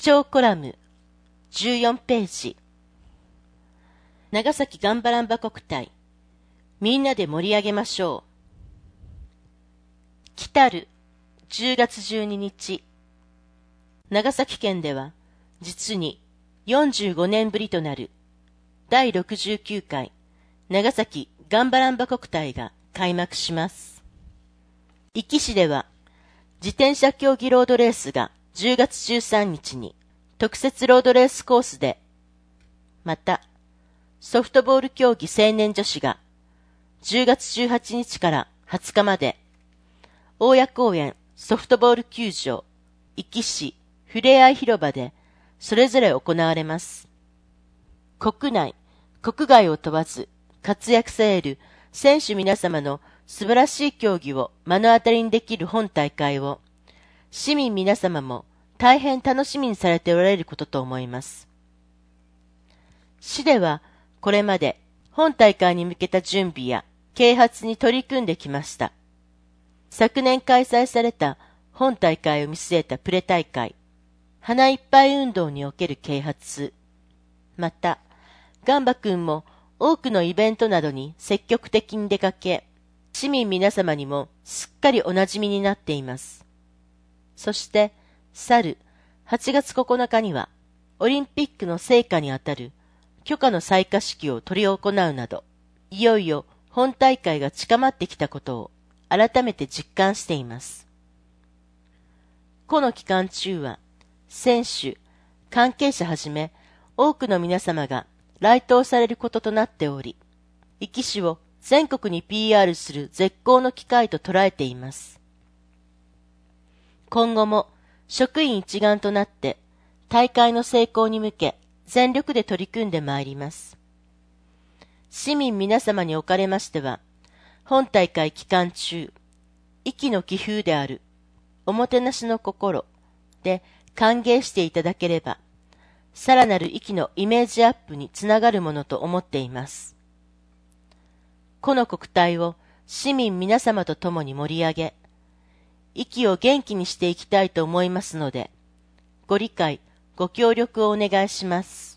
聴コラム14ページ。長崎ガンバランバ国体、みんなで盛り上げましょう。来たる10月12日、長崎県では実に45年ぶりとなる第69回長崎ガンバランバ国体が開幕します。壱岐市では自転車競技ロードレースが10月13日に特設ロードレースコースで、またソフトボール競技青年女子が10月18日から20日まで大谷公園ソフトボール球場壱岐市ふれあい広場でそれぞれ行われます。国内、国外を問わず活躍される選手皆様の素晴らしい競技を目の当たりにできる本大会を市民皆様も大変楽しみにされておられることと思います。市ではこれまで本大会に向けた準備や啓発に取り組んできました。昨年開催された本大会を見据えたプレ大会、花いっぱい運動における啓発、また、ガンバくんも多くのイベントなどに積極的に出かけ、市民皆様にもすっかりお馴染みになっています。そして、去る8月9日には、オリンピックの成果にあたる許可の採火式を執り行うなど、いよいよ本大会が近まってきたことを改めて実感しています。この期間中は、選手、関係者はじめ、多くの皆様が来島されることとなっており、壱岐市を全国に PR する絶好の機会と捉えています。今後も職員一丸となって大会の成功に向け全力で取り組んでまいります。市民皆様におかれましては、本大会期間中、壱岐の気風であるおもてなしの心で歓迎していただければ、さらなる壱岐のイメージアップにつながるものと思っています。この国体を市民皆様と共に盛り上げ、壱岐を元気にしていきたいと思いますので、ご理解、ご協力をお願いします。